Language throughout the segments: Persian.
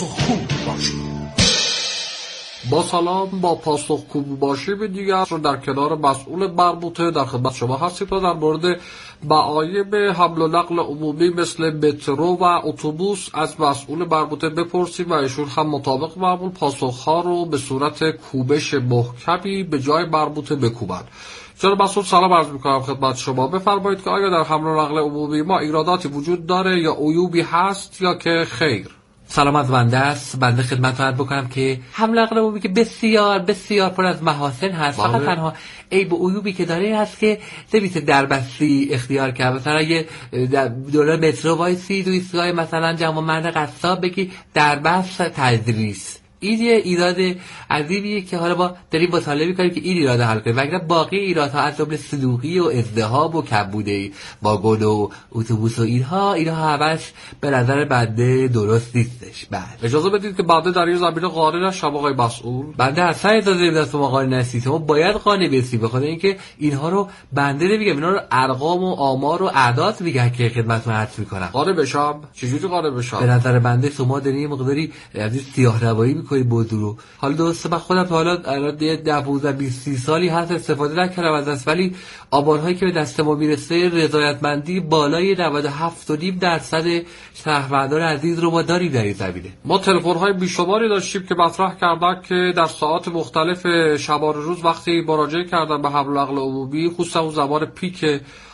پاسخگو باشید. با سلام، با پاسخگو باشید دیگر در کنار مسئول مربوطه در خدمت شما هستیم تا در مورد معایب حمل و نقل عمومی مثل مترو و اتوبوس از مسئول مربوطه بپرسیم و ایشون هم مطابق معمول پاسخها رو به صورت کوبش محکمی به جای مربوطه بکوبند. جناب مسئول سلام عرض میکنم خدمت شما. بفرمایید که آیا در حمل و نقل عمومی ما ایراداتی وجود داره یا عیوبی هست یا که خیر؟ سلام از بنده است. بنده خدمت عرض بکنم که حمل و نقل عمومی که بسیار بسیار پر از محاسن هست، فقط تنها عیب و عیوبی که داره هست که نمیشه دربستی اختیار کرد. مثلا یه دولار مترو وایسی تو ایستگاه مثلا جوانمرد قصاب بگی دربست تدریس، این یه ایراد عظیمیه که حالا ما داریم مطالعه می‌کنیم که این ایراد حل کنیم، وگرنه باقی ایرادها از جمله صدوقی و ازدحام و کمبود واگن و اتوبوس و اینها همش به نظر بنده درست نیستش. بله اجازه بدید که بنده در این زمینه قانع نشم آقای مسئول. بنده اصلا اجازه نمیدم شما قانع نشید، شما باید قانع بشید، بخاطر اینکه اینها رو بنده نمیگم، اینا رو ارقام و آمار و اعداد میگن که خدمتتون عرض می‌کنم. قانع بشم؟ چجوری قانع بشم؟ به نظر بنده شما دارین مقداری از سیاه‌روایی موضوع رو. حالا درسته من خودم تا حالا 10-15-20 سالی هست استفاده نکردم ازش، ولی آمارهایی که به دست ما میرسه رضایتمندی بالای 97.5% شهروندان عزیز رو ما داریم در این زمینه. ما تلفن‌های بیشماری داشتیم که مطرح کردن که در ساعات مختلف شبانه روز وقتی مراجعه کردن به حمل و نقل عمومی، خصوصا اون زمان پیک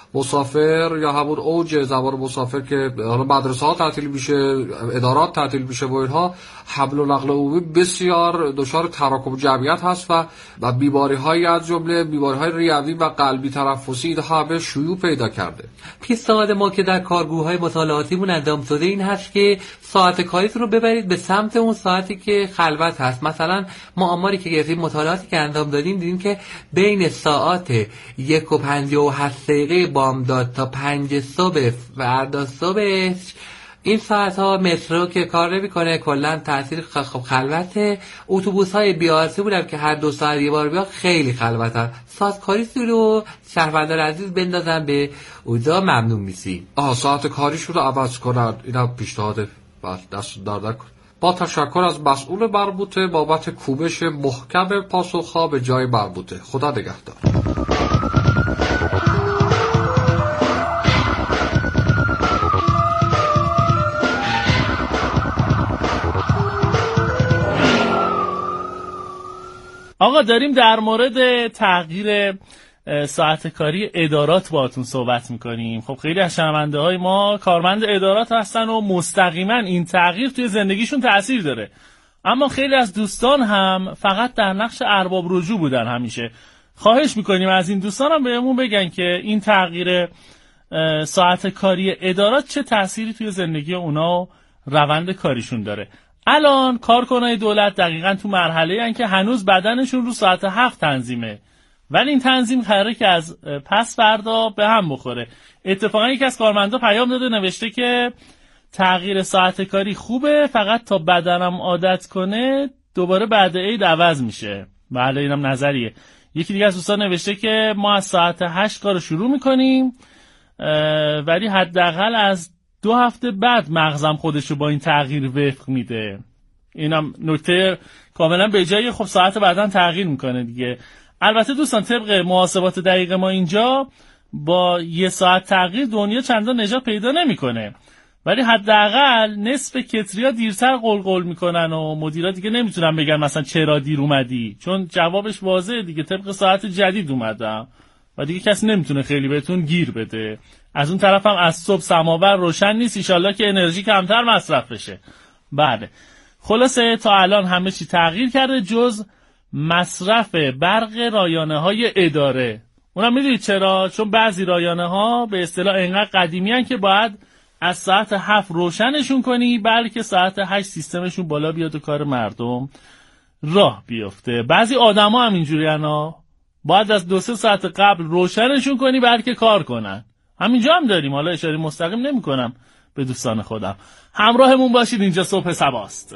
مسافر یا همون اوج زمان مسافر که حالا مدرسه ها تعطیل میشه، ادارات تعطیل میشه و اینها، حمل و نقل عمومی بسیار دچار تراکم جمعیت هست و بیماری های از جمله بیماری های ریوی و قلبی تنفسی اینها همه شیوع پیدا کرده. پیشنهاد ما که در کارگروه‌های مطالعاتیمون انجام شده این هست که ساعت کاریتون رو ببرید به سمت اون ساعتی که خلوت هست. مثلا ما آماری که گرفتیم، مطالعاتی که انجام دادیم، دیدیم که بین ساعات 1:57 بامداد تا 5 صبح فردا صبح این ساعت ها مترو که کار نمیکنه، کلا تاثیر خلوت. اتوبوس های بیارسی بودن که هر 2 ساعت یه بار بیا، خیلی خلوتن. ساعت کاریشون رو شهروندان عزیز بندازن به اونجا، ممنون میشیم. ساعت کاریشون رو عوض کنن، اینا پیشنهاد دست دار نکن. با تشکر از مسئول مربوطه بابت کوبش محکم پاسخها به جای مربوطه. خدا نگهدار. آقا داریم در مورد تغییر ساعت کاری ادارات باهاتون صحبت میکنیم. خب خیلی از شنونده های ما کارمند ادارات هستن و مستقیما این تغییر توی زندگیشون تأثیر داره، اما خیلی از دوستان هم فقط در نقش ارباب رجوع بودن همیشه. خواهش میکنیم از این دوستان هم بهمون بگن که این تغییر ساعت کاری ادارات چه تأثیری توی زندگی اونا و روند کاریشون داره. الان کارکنای دولت دقیقاً تو مرحله ان که هنوز بدنشون رو ساعت 7 تنظیمه، ولی این تنظیم قراره که از پس فردا به هم بخوره. اتفاقا یکی از کارمندا پیام داده، نوشته که تغییر ساعت کاری خوبه، فقط تا بدنم عادت کنه دوباره بعد عید عوض میشه. بله اینم نظریه. یکی دیگه از دوستان نوشته که ما از ساعت 8 کارو شروع میکنیم، ولی حداقل از 2 هفته بعد مغزم خودشو با این تغییر وفق میده. اینم نکته کاملا به جای. خب ساعت بعداً تغییر میکنه دیگه. البته دوستان طبق محاسبات دقیق ما اینجا با 1 ساعت تغییر دنیا چندان نجات پیدا نمیکنه، ولی حداقل نصف کتریا دیرتر قلقل میکنن و مدیرا دیگه نمیتونن بگن مثلا چرا دیر اومدی، چون جوابش واضحه دیگه، طبق ساعت جدید اومدم و دیگه کسی نمیتونه خیلی بهتون گیر بده. از اون طرف هم از صبح سماور روشن نیست، انشالله که انرژی کمتر مصرف بشه. بله خلاصه تا الان همه چی تغییر کرده جز مصرف برق رایانه های اداره. اونم میدونید چرا؟ چون بعضی رایانه ها به اصطلاح انقدر قدیمی هن که باید از ساعت 7 روشنشون کنی بلکه ساعت 8 سیستمشون بالا بیاد و کار مردم راه بیفته. بعضی آدم ها هم اینجوری هن، باید از 2-3 ساعت قبل روشنشون کنی بلکه کار کنن. همینجا هم داریم، حالا اشاره مستقیم نمی کنم به دوستان خودم. همراهمون باشید، اینجا صبح صباست.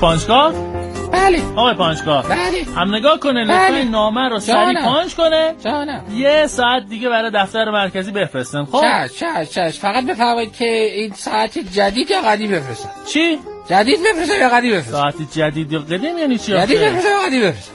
پانچکار؟ بله. آقای پانچکار بله. هم نگاه کنه لطفا نامه رو سریع پانچ کنه. جانم. یه ساعت دیگه برای دفتر مرکزی بفرستن. خب چش. فقط بفرمایید که این ساعت جدید یا قدیم بفرستن؟ چی؟ جدید بفرستن یا قدیم بفرستن؟ ساعت جدید یا قدیم یعنی چی؟ جدید بفرستن یا قدیم بفرستن؟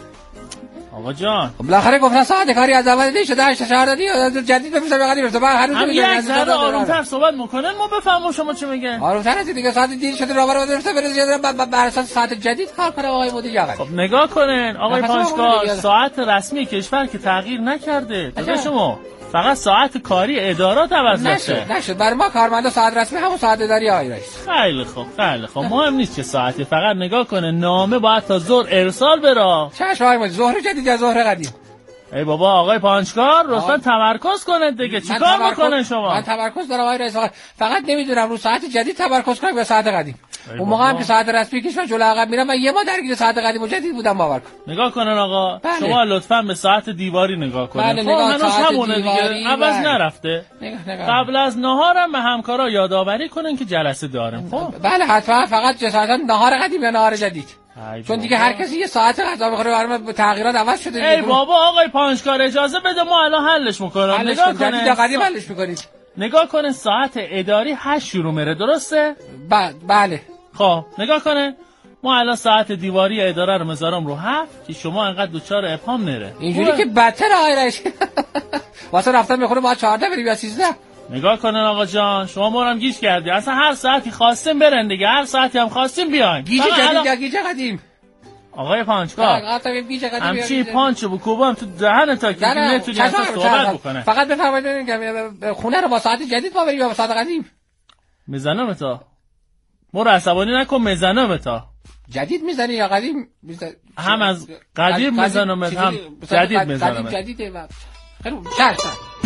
آقا جان خب بالاخره گفتن ساعت کاری از اول دی شده 8 شهر دادی جدید بفرستن یا قدیم بفرستن؟ من هر روز میگم یک ذره آرومتر صحبت میکنن ما بفهمیم شما چی میگن. آرومتر از دیگه ساعت دیر شده راه برو بفرستن بر اساس ساعت جدید کار کنه آقای مدیر آقا. خب نگاه کنن آقای پانچکار ساعت رسمی کشور که تغییر نکرده. تا شما فقط ساعت کاری ادارات عوض نشد. برای ما کارمندا ساعت رسمی همون ساعت اداری آقای رئیس. خیلی خوب مهم نیست چه ساعتی، فقط نگاه کنه نامه باید تا ظهر ارسال بره. چش آقای مدیر ظهر جدید یا ظهر قدیم؟ ای بابا آقای پانچکار لطفا تمرکز کنید دیگه. چیکار میکنن شما؟ من تمرکز دارم آقای رئیس، فقط نمیدونم رو ساعت جدید تمرکز کنم یا ساعت قدیم. اون موقع هم که ساعت رسمی کشور جلو عقب میرم من یه ما درگیر ساعت قدیم و جدید بودم باور کن. نگاه کنن آقا شما لطفا به ساعت دیواری نگاه کنید. بله هنوز همونه دیگه عوض نرفته. قبل از نهارم به همکارا یادآوری کنن که جلسه داریم. خب بله حتما، فقط جسارتا نهار قدیم یا نهار جدید، چون دیگه هر کسی یه ساعت غذا بخوره برام تغییرات عوض شده. ای بابا آقای پانچکار اجازه بده ما الان حلش میکنم. نگاه کنید جدید قدیم حلش میکنید. نگاه کنه ساعت اداری 8 شروع میره درسته؟ بله. خب نگاه کنه ما الان ساعت دیواری اداره رو میذارم رو 7 که شما انقدر دوچار ابهام نره. اینجوری که بدتر آقای رئیس. واسه رفتن میخوره ما 14 بریم یا 13. نگاه کنن آقا جان شما ما رو هم گیج کردی. اصلا هر ساعتی خواستیم برن دیگه، هر ساعتی هم خواستیم بیاین. گیج جدید یا گیج قدیم؟ آقای پانچکار همچین پانچ و کوبام تو دهن تا که نتونی اصلا صحبت بکنه. فقط بفرمایید که خونه رو با ساعت جدید ما بریم یا با ساعت قدیم؟ میزنم تا ما رو عصبانی نکن. میزنم تا جدید میزنی یا قدیم؟ هم از قدیم میزنم هم جدید میزنم. جدیده و خیلی چرت.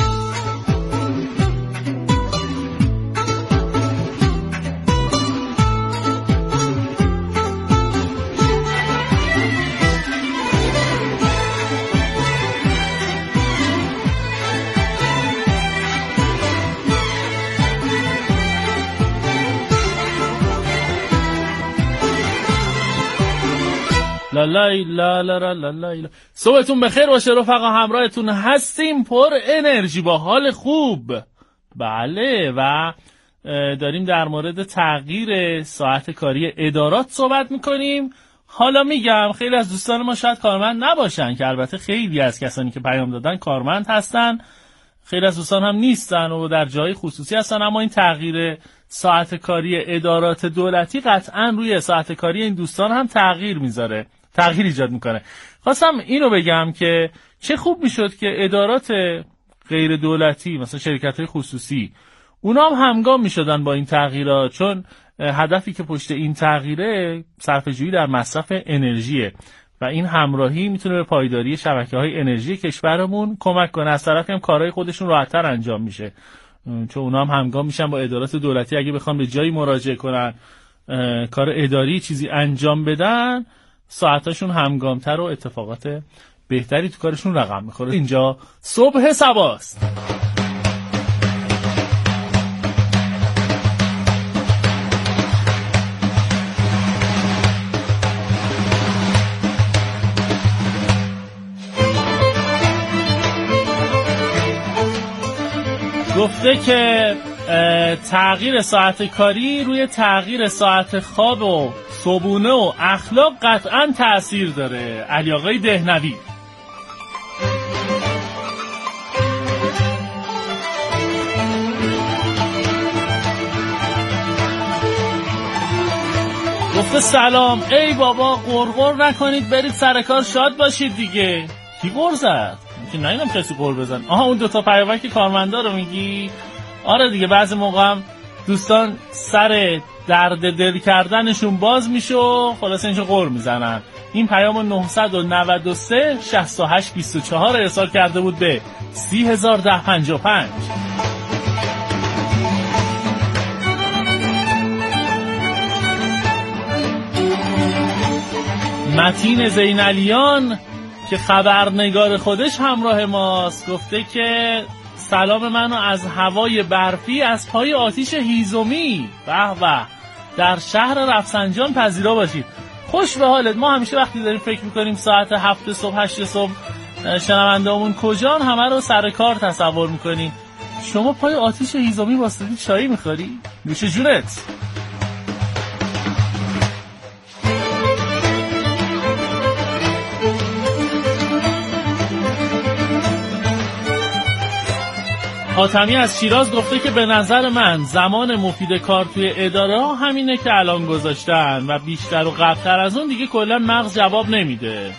لا صبحتون بخیر باشه رفقا، همراهتون هستیم پر انرژی با حال خوب. بله و داریم در مورد تغییر ساعت کاری ادارات صحبت میکنیم. حالا میگم خیلی از دوستان ما شاید کارمند نباشن، که البته خیلی از کسانی که پیام دادن کارمند هستن، خیلی از دوستان هم نیستن و در جای خصوصی هستن، اما این تغییر ساعت کاری ادارات دولتی قطعا روی ساعت کاری این دوستان هم تغییر ایجاد میکنه. خواستم اینو بگم که چه خوب میشد که ادارات غیر دولتی مثلا شرکت‌های خصوصی اونا هم همگام میشدن با این تغییرات، چون هدفی که پشت این تغییره صرفه‌جویی در مصرف انرژیه و این همراهی میتونه به پایداری شبکه‌های انرژی کشورمون کمک کنه. از طرفی هم کارهای خودشون راحت‌تر انجام میشه، چون اونا هم همگام میشن با ادارات دولتی. اگه بخوام به جایی مراجعه کنن کار اداری چیزی انجام بدن، ساعتاشون همگامتر و اتفاقات بهتری تو کارشون رقم میخوره. اینجا صبح صباست. گفته که تغییر ساعت کاری روی تغییر ساعت خواب و صبونه و اخلاق قطعا تأثیر داره. علی آقای دهنوی. گفته سلام، ای بابا قرقر نکنید برید سر کار شاد باشید دیگه. کی قر زد؟ که نمیدونم کسی قر بزن. آها اون دوتا پیامک کارمندا رو میگی؟ آره دیگه بعضی موقع هم دوستان سر درد دل کردنشون باز میشه و خلاص اینجا قر میزنن. این پیام 993 68 24 ارسال کرده بود به 301055. متین زینالیان که خبرنگار خودش همراه ماست گفته که سلام منو از هوای برفی از پای آتیش هیزمی به در شهر رفسنجان پذیرا باشید. خوش به حالت. ما همیشه وقتی داریم فکر میکنیم ساعت 7 صبح 8 صبح شنونده‌مون کجان، همه رو سر کار تصور میکنیم. شما پای آتیش هیزمی واسطی چایی میخوری؟ نوش جونت. حاتمی از شیراز گفته که به نظر من زمان مفید کار توی اداره ها همینه که الان گذاشتن و بیشتر و قبلتر از اون دیگه کلا مغز جواب نمیده.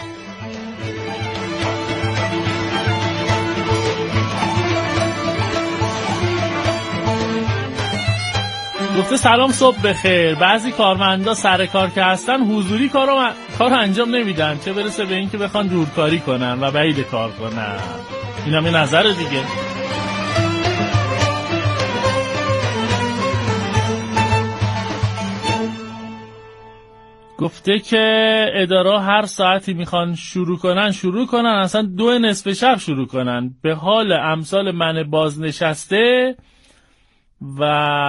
گفته سلام صبح بخیر. بعضی کارمندا سر کار که هستن حضوری کار انجام نمیدن، چه برسه به این که بخوان دورکاری کنن و بعید کار کنن. این هم یه نظر دیگه. گفته که اداره هر ساعتی میخوان شروع کنن اصلا 2 نصف شب شروع کنن. به حال امثال من بازنشسته و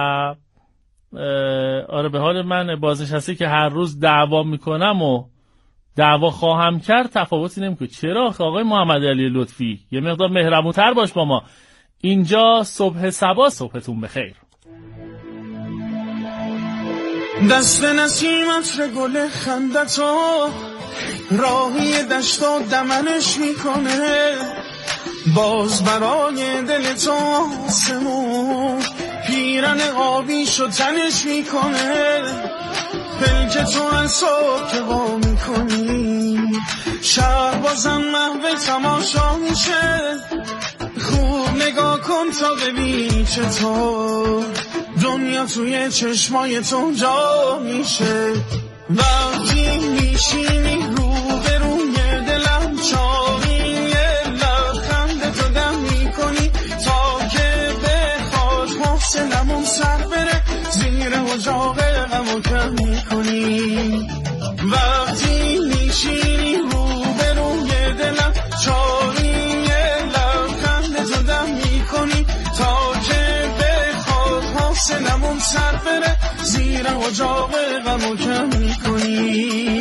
به حال من بازنشسته که هر روز دعوا میکنم و دعوا خواهم کرد تفاوتی نمیکنه. چرا آقای محمد علی لطفی یه مقدار مهربون‌تر باش با ما. اینجا صبح صبا، صبحتون بخیر. دست نسیمت گل خندتو راهی دشت و دمنش میکنه، باز برای دل تو آسمون پیرن آبیشو تنش میکنه. پلک تو از صبح که با میکنی شهر بازم محو تماشا میشه. خوب نگاه کن تا ببین چطور دنیا توی چشمای تو جا میشه. وقتی میشینی رو به روی دلم چاری لبخند تو دم میکنی تا که بخواد حوصلمون سر بره، زیر اجاق غمو کم میکنی. وقتی میشینی رو به روی دلم چاری لبخند تو دم میکنی تا که بخواد حوصلمون سر بره، زیر اجاق غمو کم میکنی.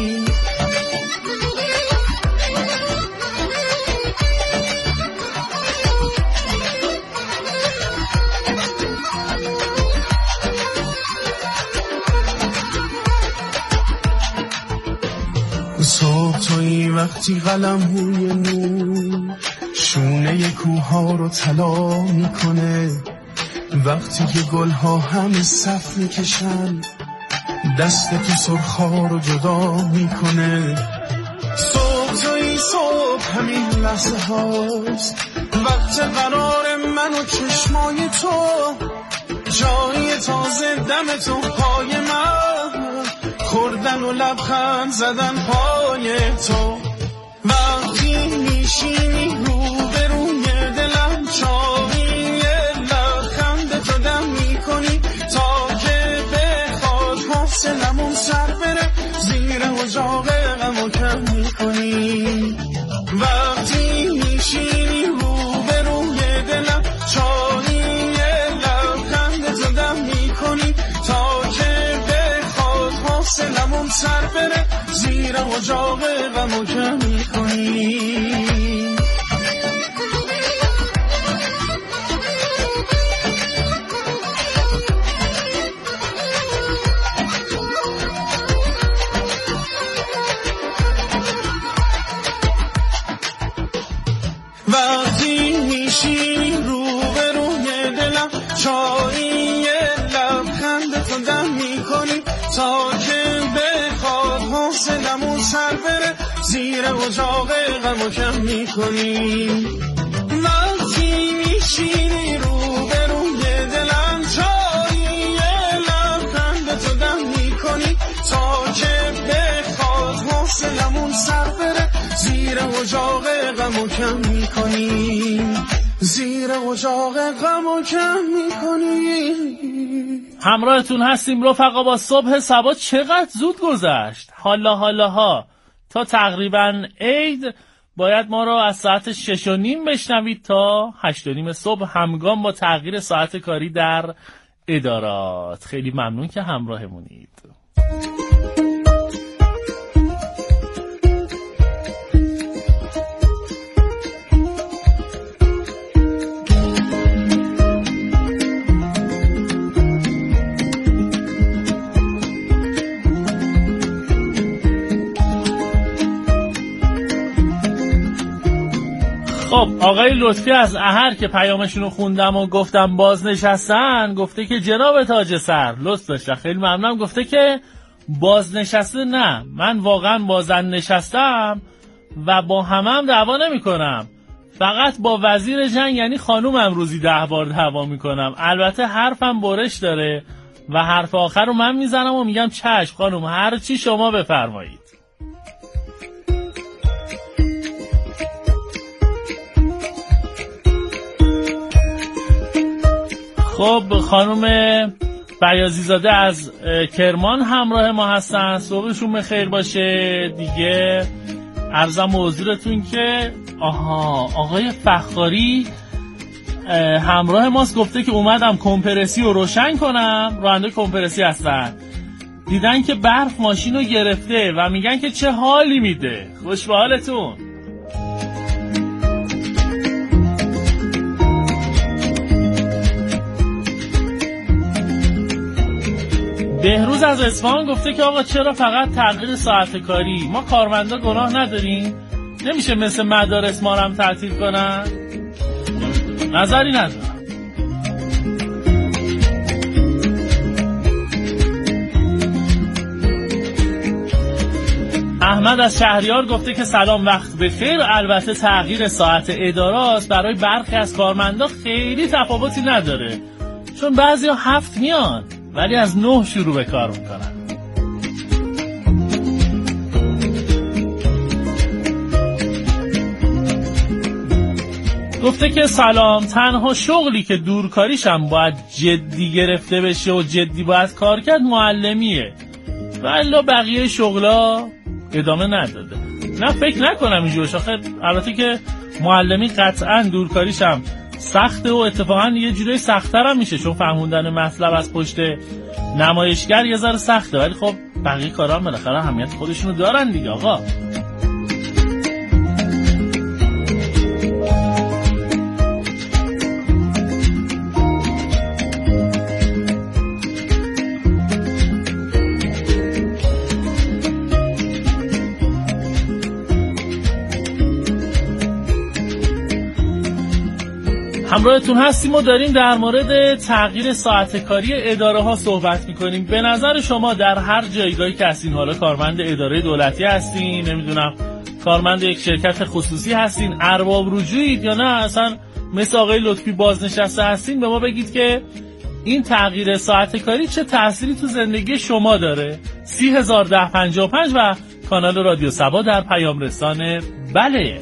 صبح توی وقتی قلم روی نور شونه کوها رو طلا میکنه، وقتی که گلها همه صف میکشن دست تو سرخا رو جدا میکنه. صبح توی صبح همین لحظه هاست، وقت قرار من و چشمای تو، جای تازه دم تو پای من، خوردن و لبخند زدن پای تو. وقتی میشینی رو به روی دلم چاری لبخند تو دم میکنی تا که بخواد حوصلمون سر بره، زیر اجاق غمو کم میکنی. وقتی میشینی رو به روی دلم چاری لبخند تو دم میکنی تا که بخواد حوصلمون سر بره، زیر اجاق غمو کم میکنی. وقتی میشی رو به روی دلم چایی لبخند تو دم میکنی تا که بخواد حوصلمون سر بره، زیر اجاق غمو کم میکنی. وقتی میشینی رو به روی دلم چایی لبخند تو دم میکنی تا که بخواد حوصلمون سر بره، زیر اجاق غمو کم میکنی، زیر اجاق غمو کم میکنی. همراهتون هستیم رفقا با صبح صبا. چقدر زود گذشت. حالا تا تقریبا عید باید ما رو از ساعت 6:30 بشنوید تا 8:30 صبح همگام با تغییر ساعت کاری در ادارات. خیلی ممنون که همراهمونید. خب آقای لطفی از اهر که پیامشون رو خوندم و گفتم بازنشستن، گفته که جناب تاج سر لطف داشته، خیلی ممنونم. گفته که بازنشسته نه، من واقعا بازن نشستم و با همم دعوا نمی کنم، فقط با وزیر جنگ یعنی خانومم روزی 10 بار دعوا می کنم. البته حرفم برش داره و حرف آخر رو من میزنم و میگم چشم خانوم، هر چی شما بفرمایید. خب خانم بیاضی زاده از کرمان همراه ما هستن، صبحشون بخیر باشه. دیگه عرضم حضورتون که آقای فخاری همراه ماست، گفته که اومدم کمپرسی رو روشن کنم، راننده کمپرسی هستن، دیدن که برف ماشین رو گرفته و میگن که چه حالی میده. خوش به حالتون. بهروز از اصفهان گفته که آقا چرا فقط تغییر ساعت کاری؟ ما کارمندا گناه نداریم؟ نمیشه مثل مدارس ما رو هم تعطیل کنن؟ نظری ندارم. احمد از شهریار گفته که سلام وقت بخیر. البته تغییر ساعت ادارات برای برخی از کارمندا خیلی تفاوتی نداره، چون بعضیا 7 میان ولی از 9 شروع به کار میکنن. گفته که سلام، تنها شغلی که دورکاریشم باید جدی گرفته بشه و جدی باید کار کرد معلمیه، ولی بقیه شغلا ادامه نداده. نه فکر نکنم اینجور شاخه. البته که معلمی قطعا دورکاریشم سخته و اتفاقا یه جوری سخت‌تر هم میشه، چون فهموندن مطلب از پشت نمایشگر یه ذره سخته، ولی خب بقیه کارا هم بالاخره اهمیت خودشونو دارن دیگه آقا. همراهتون هستیم و داریم در مورد تغییر ساعت کاری اداره ها صحبت میکنیم. به نظر شما در هر جایگاهی که هستین، حالا کارمند اداره دولتی هستین، نمیدونم کارمند یک شرکت خصوصی هستین، ارباب رجوعید یا نه اصلا مثل آقای لطفی بازنشسته هستین، به ما بگید که این تغییر ساعت کاری چه تأثیری تو زندگی شما داره. 301055 و کانال رادیو سبا در پیام رسانه. بله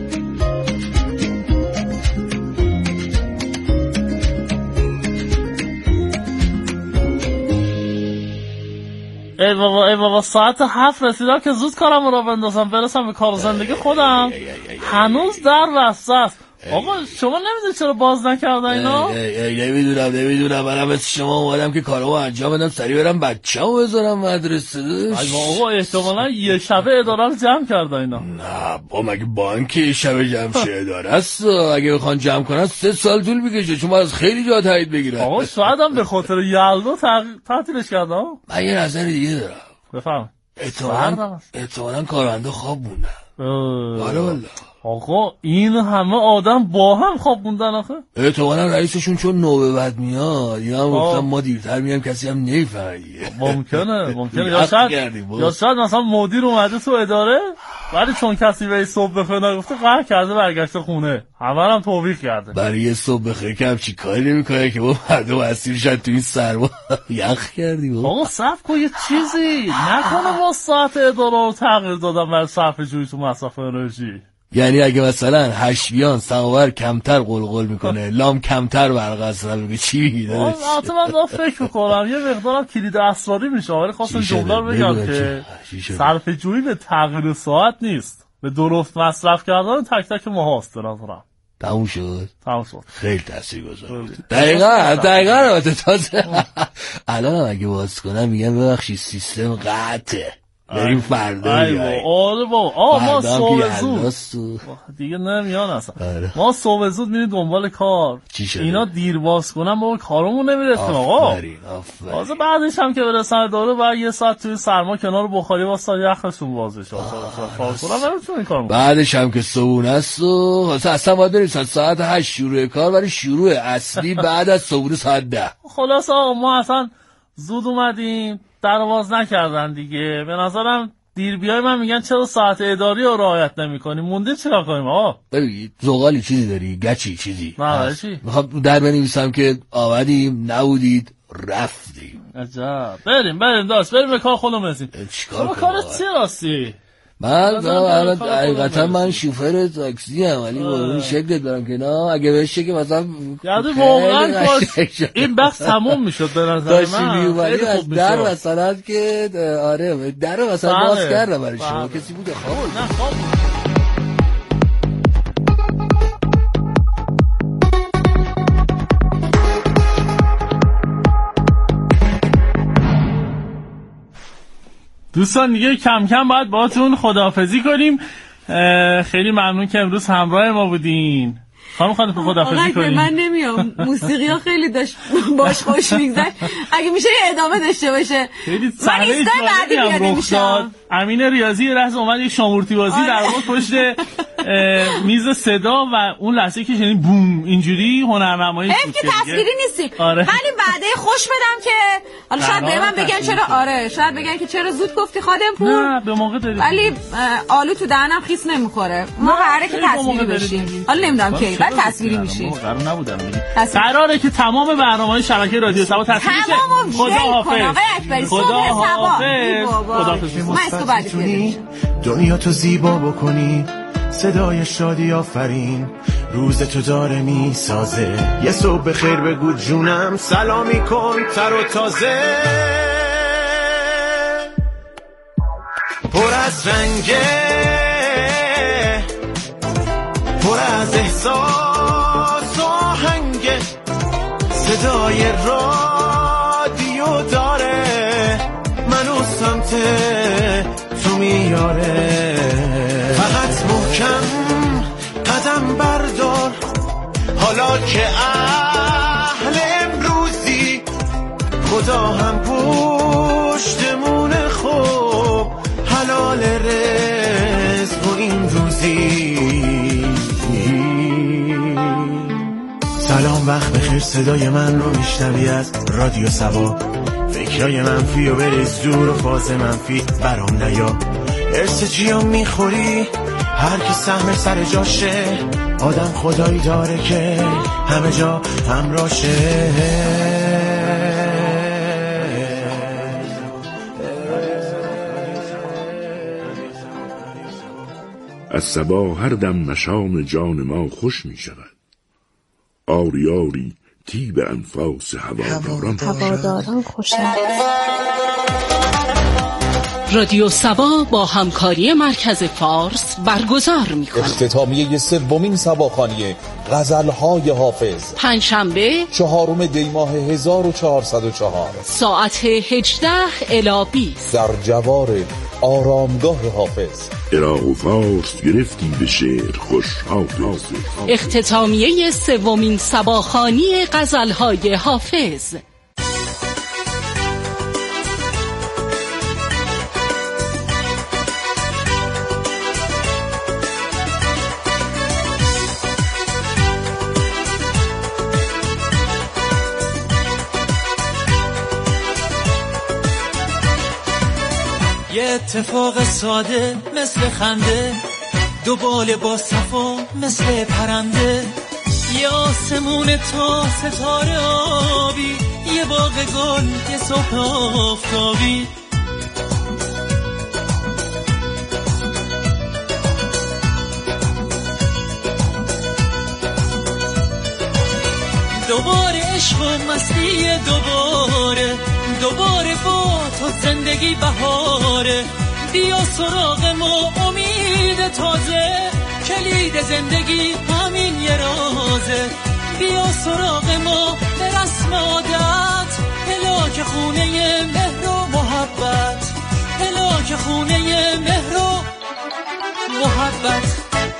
ای بابا ساعت 7 رسیدم که زود کارم رو بندازم برسم به کار زندگی خودم. هنوز در رسته است. آقا شما نمیدونی چرا باز نکردن اینا؟ نمیدونم منم مثل شما اومدم که کارامو انجام بدم، سریع برم بچه‌مو بذارم مدرسه. آقا احتمالاً یه شبه اداره رو جمع کردن اینا. نه با مگه بانک یه شبه جمع شه اداره است؟ اگه بخوان جمع کنن 3 سال طول میکشه، چون از خیلی جا تایید بگیرن. آقا شاید هم به خاطر یلدا تعطیلش کردن. من یه نظر دیگه دارم. بفهم. احتمالاً کارمندا خواب موندن. والله آقا این همه آدم با هم خواب موندن آخه؟ احتمالاً رئیسشون چون نوبه بعد میاد یا هم گفتم ما دیرتر میام کسی هم نمیفهمه. ممکنه یا شاید مثلا مدیر اومده تو اداره ولی چون کسی به صبح بخیر نگفته قهر کرده برگشته خونه، همه هم توبیخ کرده. برای صبح بخیر که همچی کاری نمیکنه که با مردم اسیر شد تو این سرما یخ کردی. آقا صرف کن یه چیزی نکنه با ساعت اداره رو تغییر دادم برای صرفه جویی تو مصرف انرژی. یعنی اگه مثلا هشویان سماور کمتر قلقل میکنه لام کمتر برق اصلا میگه چی میگه؟ البته من دارم فکر میکنم یه مقدارم کلید اسراری میشه، ولی خواستم جمله رو بگم که صرفه جویی به تغییر ساعت نیست، به درست مصرف کردن تک تک ماهاست. دارم تموم شد. خیلی تاثیرگذار. دقیقاً تازه الان اگه باز کنم میگم ببخشید سیستم قطعه. بریم فردا آره بابا ما صبح زود دیگه نمیان اصلا. ما صبح زود میریم دنبال کار. اینا دیر باز کنن بابا کارمون نمیرسه آقا. واسه بعدش هم که برسن داره بعد یه ساعت توی سرما کنار بخاری واسه یخشون بازش کار کنن نمیتونن کار. بعدش هم که صبحونه است و اصلا باید بریم ساعت 8 شروع کار، ولی شروع اصلی بعد از صبحونه ساعت 10. خلاص آقا ما اصلا زود اومدیم در باز نکردن دیگه. به نظرم دیر بیای من میگن چرا ساعت اداری رو رعایت نمی‌کنی؟ مونده چیکار کنیم آقا؟ ببین زغالی چیزی داری؟ گچی چیزی؟ نه چی؟ میخوام در بنویسم که آمدیم نبودید رفتیم. عجب. بریم داست بریم به کار خودمون برسیم. چیکار کنم؟ کارت چی راستی؟ من حقیقتا من شوفر تاکسی ام، ولی قربون شکلت دارم که نه اگه بشه که مثلا یعنی واقعا این بحث تموم میشد به نظر من. خیلی از در مثلا که آره در مثلا باز کردم برای شما کسی بود خواب نه خواب دوستان دیگه کم کم باید باهاتون خداحافظی کنیم. خیلی ممنون که امروز همراه ما بودین. خانم خداحافظی کنیم. من نمیام موسیقی ها خیلی داشت باش خوش میگذشت. اگه میشه ادامه داشته باشه. من ایستای بعدی بیاد نمیشم. امین ریاضی لحظه اومد یک شامورتی بازی در واقع پشت میز صدا و اون لحظه که شنید بوم اینجوری هنرنمایی بود که تصویری نیستی. ولی بعده خوش بدم که حالا شاید به من بگن چرا شاید بگن که چرا زود گفتی خادم پور. نه به موقع داری. ولی آلو تو دهنم خیس نمیخوره. ما قراره که تصویری بشیم. حالا نمیدونم کی بعد تصویری میشی. قرار نبودم قراره که تمام برنامه‌های شبکه رادیو سبا تصویری شه. خداحافظ. دنیا تو زیبا بکنی، صدای شادی آفرین، روز تو داره می سازه. یه صبح بخیر بگو جونم، سلامی کن تر و تازه، پر از رنگه، پر از احساس و آهنگه، صدای رادیو داره منو سمت تو میاره. فقط محکم قدم بردار، حالا که اهل امروزی، خدا هم پشتمون خوب حلال رزق و این روزی. سلام وقت بخیر، صدای من رو میشنوی از رادیو سبا. فکرای منفی و بریز دور و فاز منفی برام نیا. ارس جیام میخوری هر کی سهم سر جاشه، آدم خدایی داره که همه جا همراشه. از صبا هر دم نشام جان ما خوش می شود. آری آری تیب انفاس هواداران خوشند. رادیو سبا با همکاری مرکز فارس برگزار می‌کند. اختتامیه سومین سباخوانی غزل‌های حافظ، پنجشنبه 4 دی ماه 1404 ساعت 18 الی 20 در جوار آرامگاه حافظ. عراق و فارس گرفتی به شعر خوش حافظ. اختتامیه سومین سباخوانی غزل‌های حافظ. یه اتفاق ساده مثل خنده، دو بال با صفا مثل پرنده، یه آسمون تا ستاره آبی، یه باغ گل، یه صبح آفتابی. دوباره عشق و مستی، دوباره با تو زندگی بهاره. بیا سراغ ما امید تازه، کلید زندگی همین یه رازه. بیا سراغ ما به رسم عادت، پلاک خونه مهر و محبت. هلاک خونه مهر و محبت.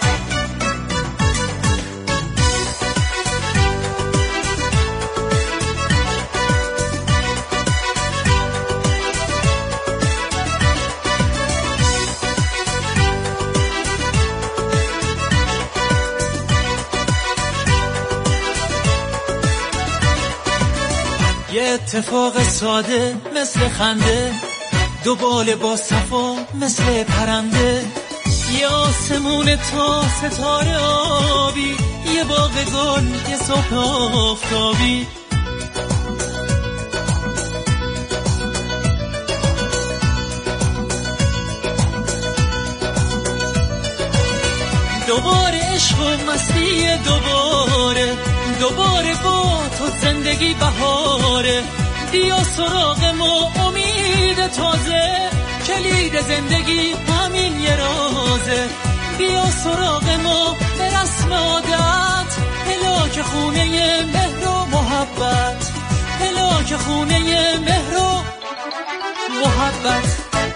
یه اتفاق ساده مثل خنده، دو بال با صفا مثل پرنده، یه آسمون تا ستاره آبی، یه باغ گل، یه صبح آفتابی. دوباره عشق و مستی، دوباره با تو زندگی بهاره. بیا سراغ ما امید تازه، کلید زندگی همین یه رازه. بیا سراغ ما به رسم عادت، هلاک خونه مهر و محبت، هلاک خونه مهر و محبت.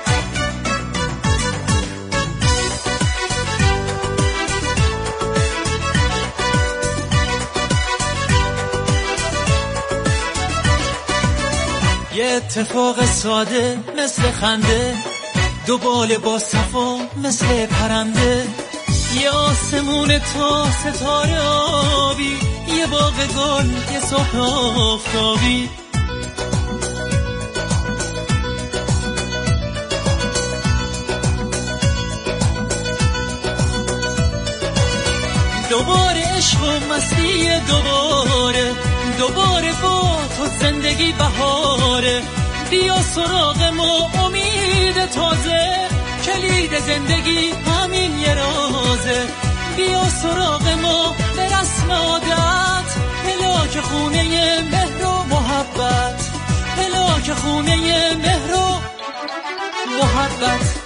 یه اتفاق ساده مثل خنده، دو بال با صفا مثل پرنده، یه آسمون تا ستاره آبی، یه باغ گل، یه صبح آفتابی. دوباره عشق و مستی، دوباره با تو زندگی بهاره. بیا سراغ ما امید تازه، کلید زندگی همین یه رازه. بیا سراغ ما به رسم عادت، هلاک خونه مهر و محبت، هلاک خونه مهر و محبت.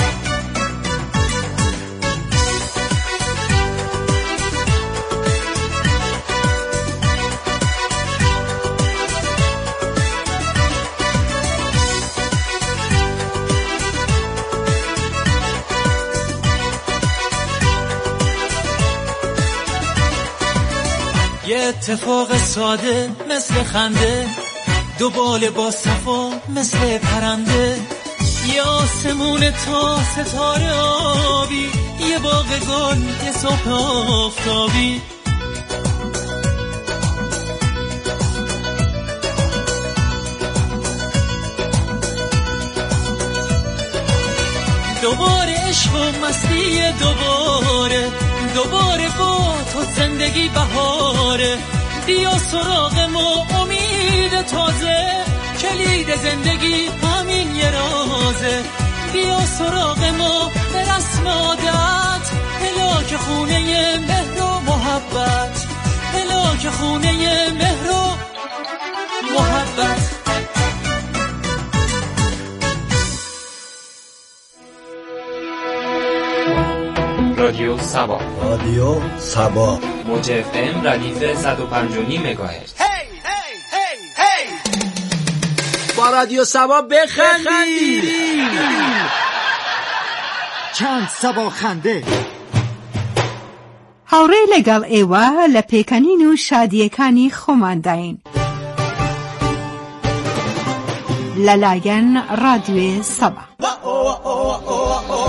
یه اتفاق ساده مثل خنده، دو بال با صفا مثل پرنده، یه آسمون تا ستاره آبی، یه باغ گل، یه صبح آفتابی. دوباره عشق و مستی، دوباره با تو زندگی بهاره. بیا سراغ ما امید تازه، کلید زندگی همین یه رازه. بیا سراغ ما به رسم عادت، هلاک خونه مهر و محبت، هلاک خونه مهر و محبت. رادیو سبا، رادیو سبا، موج FM ردیف 105.9 مگاهرتز. با رادیو سبا بخندید. چند سبا خنده. هاوڕێ لەگەڵ ئێوە لە پێکەنین و شادیەکانی خۆمانداین لەلایەن ڕادیۆی سەبا.